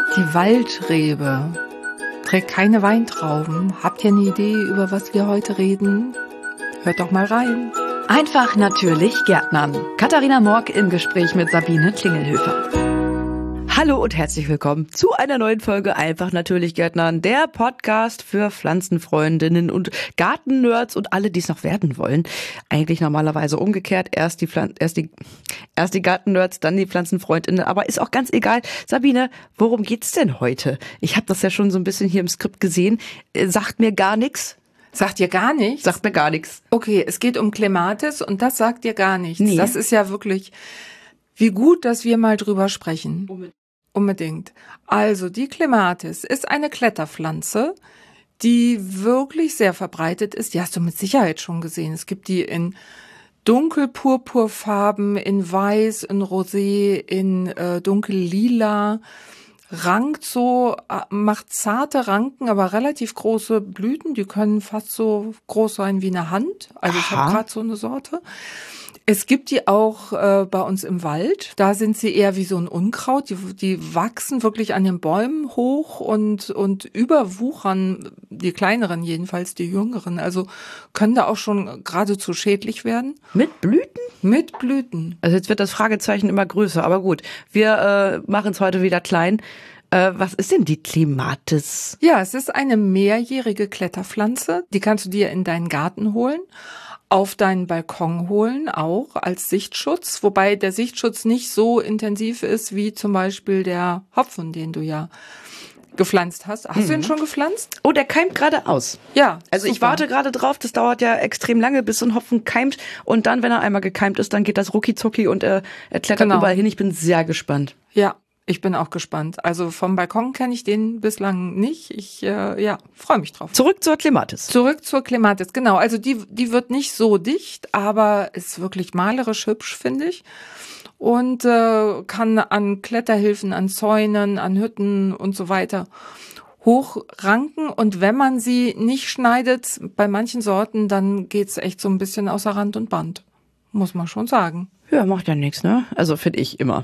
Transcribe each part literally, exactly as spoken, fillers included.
Die Waldrebe trägt keine Weintrauben. Habt ihr eine Idee, über was wir heute reden? Hört doch mal rein. Einfach natürlich Gärtnern. Katharina Morck im Gespräch mit Sabine Klingelhöfer. Hallo und herzlich willkommen zu einer neuen Folge Einfach natürlich Gärtnern, der Podcast für Pflanzenfreundinnen und Gartennerds und alle, die es noch werden wollen. Eigentlich normalerweise umgekehrt, erst die Pflan- erst die erst die Gartennerds, dann die Pflanzenfreundinnen, aber ist auch ganz egal. Sabine, worum geht's denn heute? Ich habe das ja schon so ein bisschen hier im Skript gesehen. Äh, sagt mir gar nichts. Sagt ihr gar nichts? Sagt mir gar nichts. Okay, es geht um Clematis und das sagt ihr gar nichts. Nee. Das ist ja wirklich, wie gut, dass wir mal drüber sprechen. Unbedingt. Unbedingt. Also die Clematis ist eine Kletterpflanze, die wirklich sehr verbreitet ist. Die hast du mit Sicherheit schon gesehen. Es gibt die in dunkelpurpurfarben, in weiß, in rosé, in äh, dunkellila. Rankt so, macht zarte Ranken, aber relativ große Blüten. Die können fast so groß sein wie eine Hand. Also ich habe gerade so eine Sorte. Es gibt die auch äh, bei uns im Wald. Da sind sie eher wie so ein Unkraut. Die, die wachsen wirklich an den Bäumen hoch und, und überwuchern, die kleineren jedenfalls, die jüngeren. Also können da auch schon geradezu schädlich werden. Mit Blüten? Mit Blüten. Also jetzt wird das Fragezeichen immer größer, aber gut. Wir äh, machen es heute wieder klein. Äh, was ist denn die Clematis? Ja, es ist eine mehrjährige Kletterpflanze. Die kannst du dir in deinen Garten holen. Auf deinen Balkon holen, auch als Sichtschutz, wobei der Sichtschutz nicht so intensiv ist wie zum Beispiel der Hopfen, den du ja gepflanzt hast. Hast mhm. du ihn schon gepflanzt? Oh, der keimt gerade aus. Ja, also super. Ich warte gerade drauf, das dauert ja extrem lange, bis so ein Hopfen keimt und dann, wenn er einmal gekeimt ist, dann geht das rucki-zucki und er, er klettert genau. überall hin. Ich bin sehr gespannt. Ja. Ich bin auch gespannt. Also vom Balkon kenne ich den bislang nicht. Ich äh, ja, freue mich drauf. Zurück zur Clematis. Zurück zur Clematis, genau. Also die die wird nicht so dicht, aber ist wirklich malerisch hübsch, finde ich. Und äh, kann an Kletterhilfen, an Zäunen, an Hütten und so weiter hochranken. Und wenn man sie nicht schneidet, bei manchen Sorten, dann geht's echt so ein bisschen außer Rand und Band. Muss man schon sagen. Ja, macht ja nichts, ne? Also finde ich immer.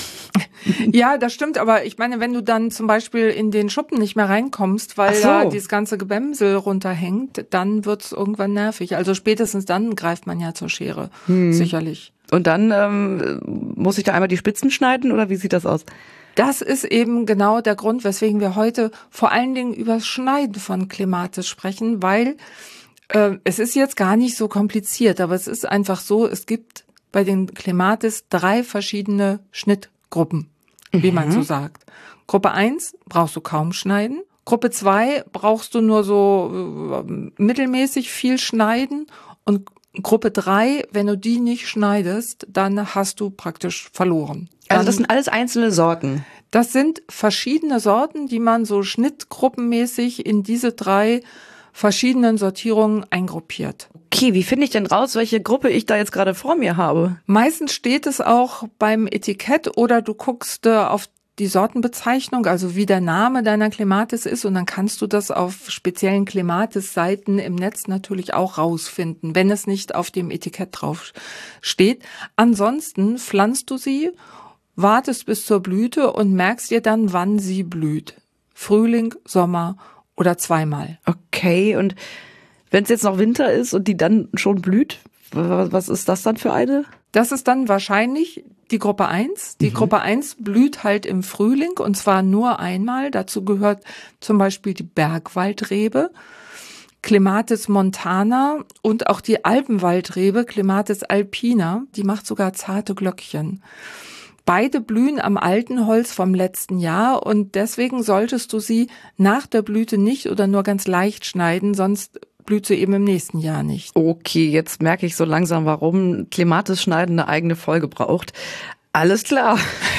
Ja, das stimmt, aber ich meine, wenn du dann zum Beispiel in den Schuppen nicht mehr reinkommst, weil so. da dieses ganze Gebämsel runterhängt, dann wird's irgendwann nervig. Also spätestens dann greift man ja zur Schere, hm. sicherlich. Und dann ähm, muss ich da einmal die Spitzen schneiden oder wie sieht das aus? Das ist eben genau der Grund, weswegen wir heute vor allen Dingen über das Schneiden von Clematis sprechen, weil äh, es ist jetzt gar nicht so kompliziert, aber es ist einfach so, es gibt bei den Clematis drei verschiedene Schnittgruppen, wie mhm. man so sagt. Gruppe eins brauchst du kaum schneiden. Gruppe zwei brauchst du nur so äh, mittelmäßig viel schneiden. Und Gruppe drei, wenn du die nicht schneidest, dann hast du praktisch verloren. Dann, also das sind alles einzelne Sorten? Das sind verschiedene Sorten, die man so schnittgruppenmäßig in diese drei verschiedenen Sortierungen eingruppiert. Okay, wie finde ich denn raus, welche Gruppe ich da jetzt gerade vor mir habe? Meistens steht es auch beim Etikett oder du guckst äh, auf die Sortenbezeichnung, also wie der Name deiner Clematis ist, und dann kannst du das auf speziellen Clematis-Seiten im Netz natürlich auch rausfinden, wenn es nicht auf dem Etikett drauf steht. Ansonsten pflanzt du sie, wartest bis zur Blüte und merkst dir dann, wann sie blüht. Frühling, Sommer oder zweimal. Okay, und wenn es jetzt noch Winter ist und die dann schon blüht, was ist das dann für eine? Das ist dann wahrscheinlich die Gruppe eins. Die mhm. Gruppe eins blüht halt im Frühling und zwar nur einmal. Dazu gehört zum Beispiel die Bergwaldrebe, Clematis montana und auch die Alpenwaldrebe, Clematis alpina. Die macht sogar zarte Glöckchen. Beide blühen am alten Holz vom letzten Jahr und deswegen solltest du sie nach der Blüte nicht oder nur ganz leicht schneiden, sonst blüht sie eben im nächsten Jahr nicht. Okay, jetzt merke ich so langsam, warum Clematis schneiden eine eigene Folge braucht. Alles klar.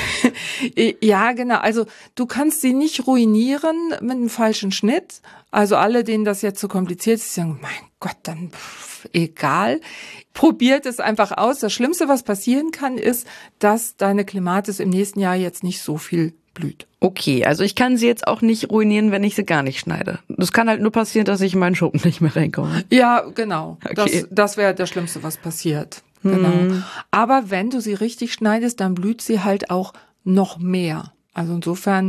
Ja, genau. Also du kannst sie nicht ruinieren mit einem falschen Schnitt. Also alle, denen das jetzt zu kompliziert ist, sagen, mein Gott, dann pff, egal. Probiert es einfach aus. Das Schlimmste, was passieren kann, ist, dass deine Clematis im nächsten Jahr jetzt nicht so viel blüht. Okay, also ich kann sie jetzt auch nicht ruinieren, wenn ich sie gar nicht schneide. Das kann halt nur passieren, dass ich in meinen Schuppen nicht mehr reinkomme. Ja, genau. Okay. Das, das wäre das Schlimmste, was passiert. Genau. Hm. Aber wenn du sie richtig schneidest, dann blüht sie halt auch noch mehr. Also insofern,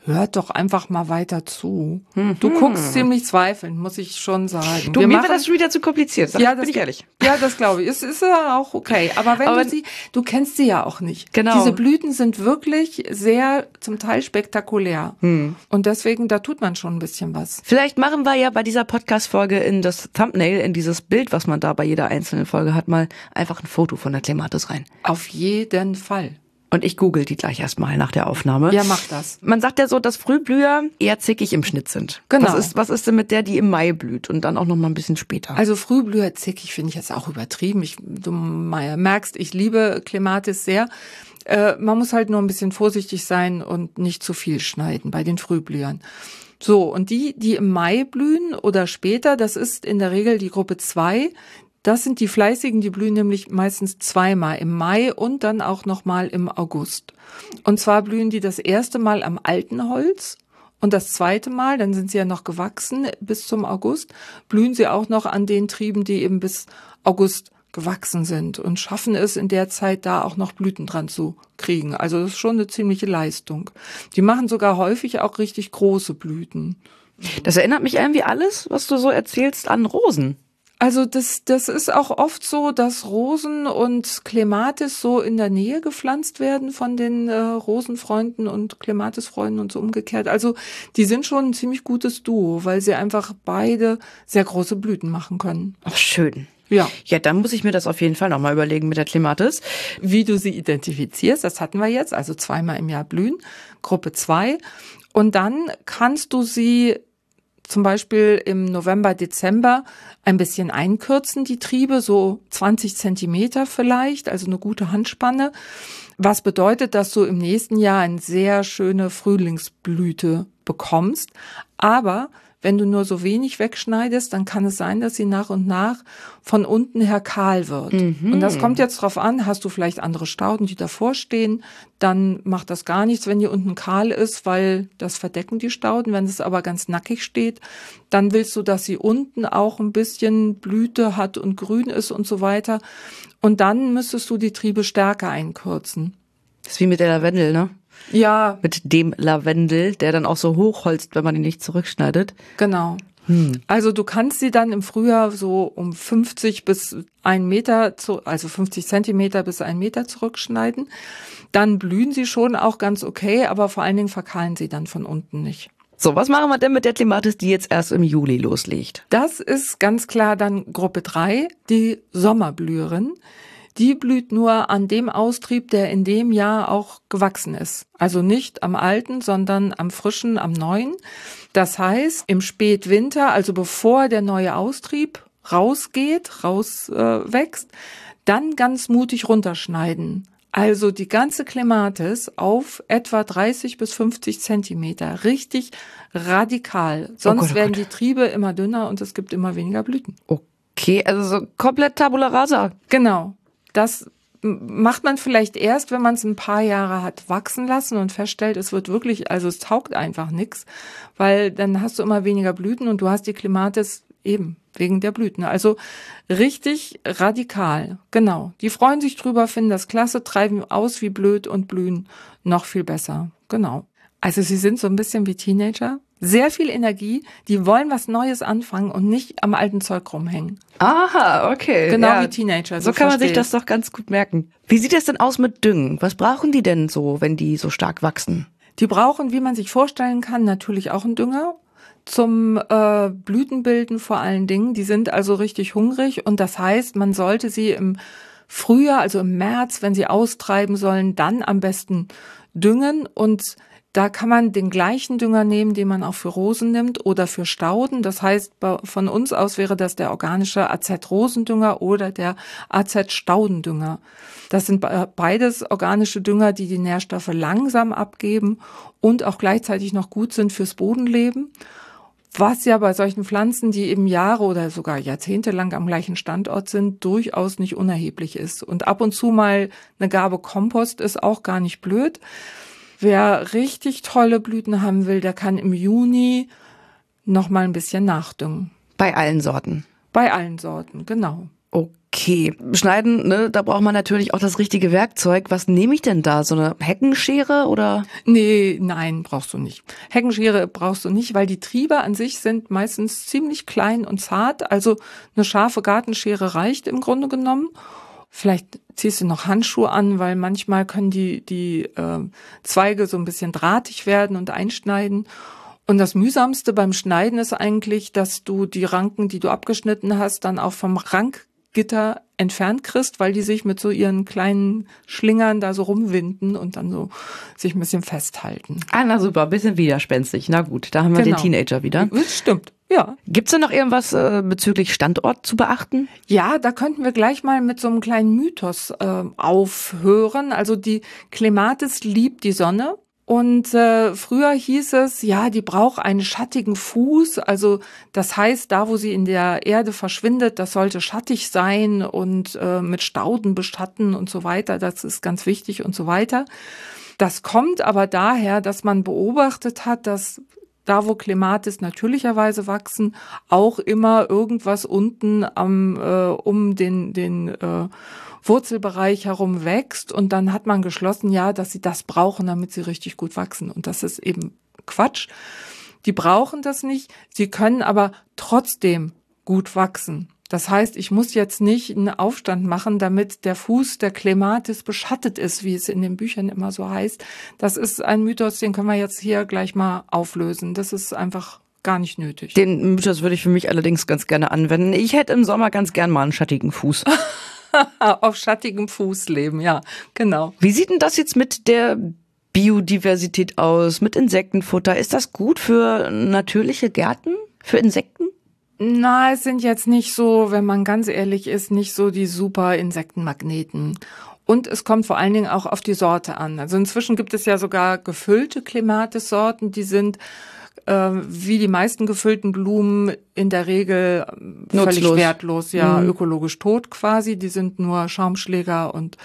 hört doch einfach mal weiter zu. Mhm. Du guckst ziemlich zweifelnd, muss ich schon sagen. Du, Wir mir machen, war das schon wieder zu kompliziert, sag, ja, bin das, ich ehrlich. Ja, das glaube ich. Es ist ja auch okay. Aber wenn Aber du sie, du kennst sie ja auch nicht. Genau. Diese Blüten sind wirklich sehr, zum Teil spektakulär. Hm. Und deswegen, da tut man schon ein bisschen was. Vielleicht machen wir ja bei dieser Podcast-Folge in das Thumbnail, in dieses Bild, was man da bei jeder einzelnen Folge hat, mal einfach ein Foto von der Clematis rein. Auf jeden Fall. Und ich google die gleich erstmal nach der Aufnahme. Ja, mach das. Man sagt ja so, dass Frühblüher eher zickig im Schnitt sind. Genau. Was ist, was ist denn mit der, die im Mai blüht und dann auch noch mal ein bisschen später? Also Frühblüher zickig finde ich jetzt auch übertrieben. Ich, du merkst, ich liebe Clematis sehr. Äh, man muss halt nur ein bisschen vorsichtig sein und nicht zu viel schneiden bei den Frühblühern. So, und die, die im Mai blühen oder später, das ist in der Regel die Gruppe zwei. Das sind die Fleißigen, die blühen nämlich meistens zweimal im Mai und dann auch nochmal im August. Und zwar blühen die das erste Mal am alten Holz und das zweite Mal, dann sind sie ja noch gewachsen bis zum August, blühen sie auch noch an den Trieben, die eben bis August gewachsen sind und schaffen es in der Zeit da auch noch Blüten dran zu kriegen. Also das ist schon eine ziemliche Leistung. Die machen sogar häufig auch richtig große Blüten. Das erinnert mich irgendwie alles, was du so erzählst, an Rosen. Also das, das ist auch oft so, dass Rosen und Clematis so in der Nähe gepflanzt werden von den äh, Rosenfreunden und Clematisfreunden und so umgekehrt. Also die sind schon ein ziemlich gutes Duo, weil sie einfach beide sehr große Blüten machen können. Ach, schön. Ja. Ja, dann muss ich mir das auf jeden Fall nochmal überlegen mit der Clematis. Wie du sie identifizierst, das hatten wir jetzt, also zweimal im Jahr blühen, Gruppe zwei. Und dann kannst du sie zum Beispiel im November, Dezember ein bisschen einkürzen, die Triebe, so zwanzig Zentimeter vielleicht, also eine gute Handspanne. Was bedeutet, dass du im nächsten Jahr eine sehr schöne Frühlingsblüte bekommst. Aber wenn du nur so wenig wegschneidest, dann kann es sein, dass sie nach und nach von unten her kahl wird. Mhm. Und das kommt jetzt drauf an, hast du vielleicht andere Stauden, die davor stehen, dann macht das gar nichts, wenn die unten kahl ist, weil das verdecken die Stauden. Wenn es aber ganz nackig steht, dann willst du, dass sie unten auch ein bisschen Blüte hat und grün ist und so weiter. Und dann müsstest du die Triebe stärker einkürzen. Das ist wie mit der Lavendel, ne? Ja. Mit dem Lavendel, der dann auch so hochholzt, wenn man ihn nicht zurückschneidet. Genau. Hm. Also du kannst sie dann im Frühjahr so um fünfzig bis ein Meter, zu, also fünfzig Zentimeter bis ein Meter zurückschneiden. Dann blühen sie schon auch ganz okay, aber vor allen Dingen verkahlen sie dann von unten nicht. So, was machen wir denn mit der Clematis, die jetzt erst im Juli loslegt? Das ist ganz klar dann Gruppe drei, die Sommerblüherin. Die blüht nur an dem Austrieb, der in dem Jahr auch gewachsen ist. Also nicht am alten, sondern am frischen, am neuen. Das heißt, im Spätwinter, also bevor der neue Austrieb rausgeht, rauswächst, äh, dann ganz mutig runterschneiden. Also die ganze Clematis auf etwa dreißig bis fünfzig Zentimeter. Richtig radikal. Sonst oh Gott, oh werden Gott. die Triebe immer dünner und es gibt immer weniger Blüten. Okay, also so komplett Tabula rasa. Genau. Das macht man vielleicht erst, wenn man es ein paar Jahre hat wachsen lassen und feststellt, es wird wirklich, also es taugt einfach nichts, weil dann hast du immer weniger Blüten und du hast die Clematis eben wegen der Blüten. Also richtig radikal, genau. Die freuen sich drüber, finden das klasse, treiben aus wie blöd und blühen noch viel besser, genau. Also sie sind so ein bisschen wie Teenager. Sehr viel Energie, die wollen was Neues anfangen und nicht am alten Zeug rumhängen. Aha, okay. Genau ja. wie Teenager. So, so kann man sich das doch ganz gut merken. Wie sieht es denn aus mit Düngen? Was brauchen die denn so, wenn die so stark wachsen? Die brauchen, wie man sich vorstellen kann, natürlich auch einen Dünger. Zum äh, Blütenbilden vor allen Dingen. Die sind also richtig hungrig und das heißt, man sollte sie im Frühjahr, also im März, wenn sie austreiben sollen, dann am besten düngen und da kann man den gleichen Dünger nehmen, den man auch für Rosen nimmt oder für Stauden. Das heißt, von uns aus wäre das der organische A Z-Rosendünger oder der A Z-Staudendünger. Das sind beides organische Dünger, die die Nährstoffe langsam abgeben und auch gleichzeitig noch gut sind fürs Bodenleben. Was ja bei solchen Pflanzen, die eben Jahre oder sogar Jahrzehnte lang am gleichen Standort sind, durchaus nicht unerheblich ist. Und ab und zu mal eine Gabe Kompost ist auch gar nicht blöd. Wer richtig tolle Blüten haben will, der kann im Juni noch mal ein bisschen nachdüngen. Bei allen Sorten? Bei allen Sorten, genau. Okay, schneiden, ne, da braucht man natürlich auch das richtige Werkzeug. Was nehme ich denn da? So eine Heckenschere oder? Nee, nein, brauchst du nicht. Heckenschere brauchst du nicht, weil die Triebe an sich sind meistens ziemlich klein und zart. Also eine scharfe Gartenschere reicht im Grunde genommen. Vielleicht ziehst du noch Handschuhe an, weil manchmal können die, die äh, Zweige so ein bisschen drahtig werden und einschneiden. Und das Mühsamste beim Schneiden ist eigentlich, dass du die Ranken, die du abgeschnitten hast, dann auch vom Rankgitter entfernt kriegst, weil die sich mit so ihren kleinen Schlingern da so rumwinden und dann so sich ein bisschen festhalten. Ah, na super, bisschen widerspenstig. Na gut, da haben wir Genau. den Teenager wieder. Das stimmt, ja. Gibt's denn noch irgendwas äh, bezüglich Standort zu beachten? Ja, da könnten wir gleich mal mit so einem kleinen Mythos äh, aufhören. Also die Clematis liebt die Sonne. Und äh, früher hieß es, ja, die braucht einen schattigen Fuß. Also das heißt, da wo sie in der Erde verschwindet, das sollte schattig sein und äh, mit Stauden beschatten und so weiter. Das ist ganz wichtig und so weiter. Das kommt aber daher, dass man beobachtet hat, dass da, wo Clematis natürlicherweise wachsen, auch immer irgendwas unten am äh, um den den äh, Wurzelbereich herum wächst. Und dann hat man geschlossen, ja, dass sie das brauchen, damit sie richtig gut wachsen. Und das ist eben Quatsch. Die brauchen das nicht. Sie können aber trotzdem gut wachsen. Das heißt, ich muss jetzt nicht einen Aufstand machen, damit der Fuß der Clematis beschattet ist, wie es in den Büchern immer so heißt. Das ist ein Mythos, den können wir jetzt hier gleich mal auflösen. Das ist einfach gar nicht nötig. Den Mythos würde ich für mich allerdings ganz gerne anwenden. Ich hätte im Sommer ganz gern mal einen schattigen Fuß. Auf schattigem Fuß leben, ja, genau. Wie sieht denn das jetzt mit der Biodiversität aus, mit Insektenfutter? Ist das gut für natürliche Gärten, für Insekten? Na, es sind jetzt nicht so, wenn man ganz ehrlich ist, nicht so die super Insektenmagneten. Und es kommt vor allen Dingen auch auf die Sorte an. Also inzwischen gibt es ja sogar gefüllte Clematis-Sorten, die sind äh, wie die meisten gefüllten Blumen in der Regel Nutzlos. Völlig wertlos, ja, mhm. ökologisch tot quasi. Die sind nur Schaumschläger und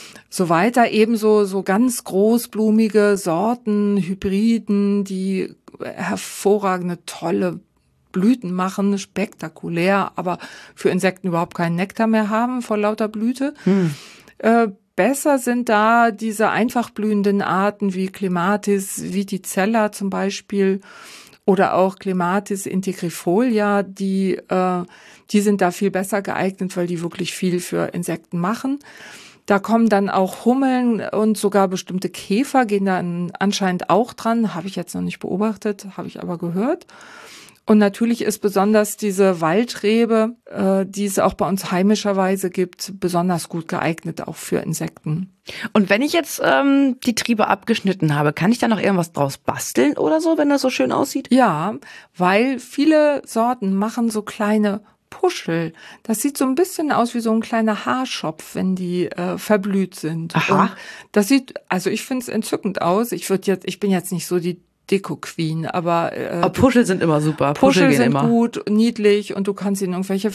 so weiter. Ebenso so ganz großblumige Sorten, Hybriden, die hervorragende, tolle Blüten machen, spektakulär, aber für Insekten überhaupt keinen Nektar mehr haben vor lauter Blüte. Hm. Äh, besser sind da diese einfach blühenden Arten wie Clematis viticella zum Beispiel oder auch Clematis integrifolia, die, äh, die sind da viel besser geeignet, weil die wirklich viel für Insekten machen. Da kommen dann auch Hummeln und sogar bestimmte Käfer gehen da anscheinend auch dran. Habe ich jetzt noch nicht beobachtet, habe ich aber gehört. Und natürlich ist besonders diese Waldrebe, äh, die es auch bei uns heimischerweise gibt, besonders gut geeignet auch für Insekten. Und wenn ich jetzt ähm, die Triebe abgeschnitten habe, kann ich da noch irgendwas draus basteln oder so, wenn das so schön aussieht? Ja, weil viele Sorten machen so kleine Puschel. Das sieht so ein bisschen aus wie so ein kleiner Haarschopf, wenn die äh, verblüht sind. Aha. Und das sieht, also ich finde es entzückend aus. Ich würde jetzt, ich bin jetzt nicht so die Deko-Queen, aber äh, aber Puschel sind immer super. Puschel, Puschel gehen sind immer. gut, niedlich und du kannst ihnen irgendwelche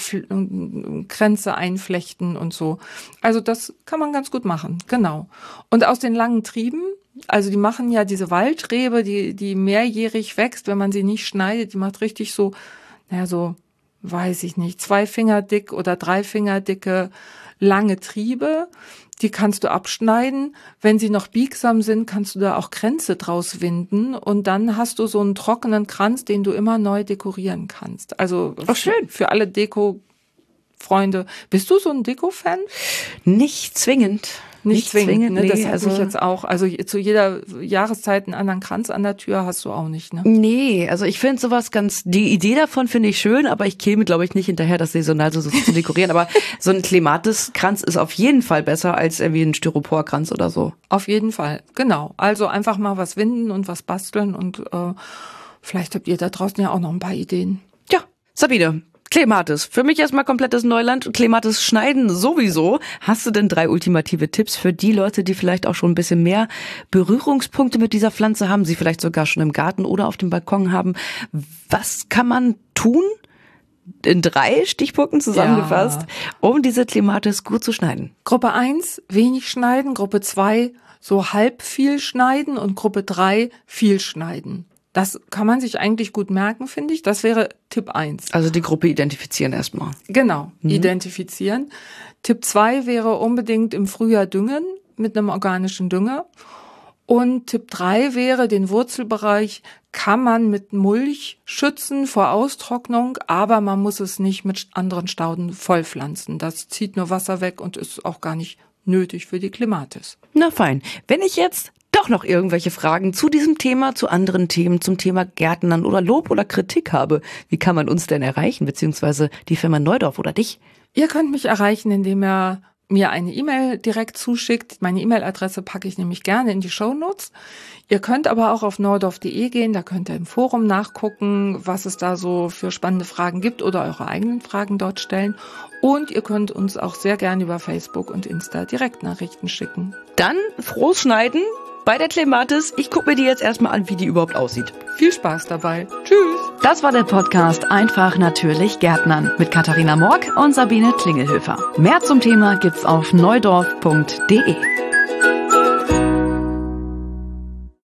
Fl- Kränze einflechten und so. Also das kann man ganz gut machen, genau. Und aus den langen Trieben, also die machen ja diese Waldrebe, die die mehrjährig wächst, wenn man sie nicht schneidet, die macht richtig so, naja so, weiß ich nicht, zwei Finger dick oder drei Finger dicke lange Triebe. Die kannst du abschneiden. Wenn sie noch biegsam sind, kannst du da auch Kränze draus winden. Und dann hast du so einen trockenen Kranz, den du immer neu dekorieren kannst. Also oh, schön. Für alle Deko-Freunde. Bist du so ein Deko-Fan? Nicht zwingend. Nicht, Nicht zwingend, zwingend, ne? nee, Das hat also mich jetzt auch. Also zu jeder Jahreszeit einen anderen Kranz an der Tür hast du auch nicht, ne? Nee, also ich finde sowas ganz, die Idee davon finde ich schön, aber ich käme, glaube ich, nicht hinterher, das saisonal so, so zu dekorieren. Aber so ein Clematis-Kranz ist auf jeden Fall besser als irgendwie ein Styroporkranz oder so. Auf jeden Fall, genau. Also einfach mal was winden und was basteln und äh, vielleicht habt ihr da draußen ja auch noch ein paar Ideen. Ja, Sabine. Clematis. Für mich erstmal komplettes Neuland. Clematis schneiden sowieso. Hast du denn drei ultimative Tipps für die Leute, die vielleicht auch schon ein bisschen mehr Berührungspunkte mit dieser Pflanze haben, sie vielleicht sogar schon im Garten oder auf dem Balkon haben? Was kann man tun? In drei Stichpunkten zusammengefasst, ja, um diese Clematis gut zu schneiden. Gruppe eins, wenig schneiden. Gruppe zwei, so halb viel schneiden. Und Gruppe drei, viel schneiden. Das kann man sich eigentlich gut merken, finde ich. Das wäre Tipp eins. Also die Gruppe identifizieren erstmal. Genau, mhm. identifizieren. Tipp zwei wäre unbedingt im Frühjahr düngen mit einem organischen Dünger. Und Tipp drei wäre, den Wurzelbereich kann man mit Mulch schützen vor Austrocknung, aber man muss es nicht mit anderen Stauden vollpflanzen. Das zieht nur Wasser weg und ist auch gar nicht nötig für die Clematis. Na fein. Wenn ich jetzt doch noch irgendwelche Fragen zu diesem Thema, zu anderen Themen, zum Thema Gärtnern oder Lob oder Kritik habe, wie kann man uns denn erreichen, beziehungsweise die Firma Neudorf oder dich? Ihr könnt mich erreichen, indem ihr mir eine E-Mail direkt zuschickt. Meine E-Mail-Adresse packe ich nämlich gerne in die Shownotes. Ihr könnt aber auch auf neudorf punkt de gehen, da könnt ihr im Forum nachgucken, was es da so für spannende Fragen gibt oder eure eigenen Fragen dort stellen. Und ihr könnt uns auch sehr gerne über Facebook und Insta Direktnachrichten schicken. Dann frohes Schneiden bei der Clematis. Ich gucke mir die jetzt erstmal an, wie die überhaupt aussieht. Viel Spaß dabei. Tschüss. Das war der Podcast Einfach natürlich Gärtnern mit Katharina Morck und Sabine Klingelhöfer. Mehr zum Thema gibt's auf neudorf punkt de.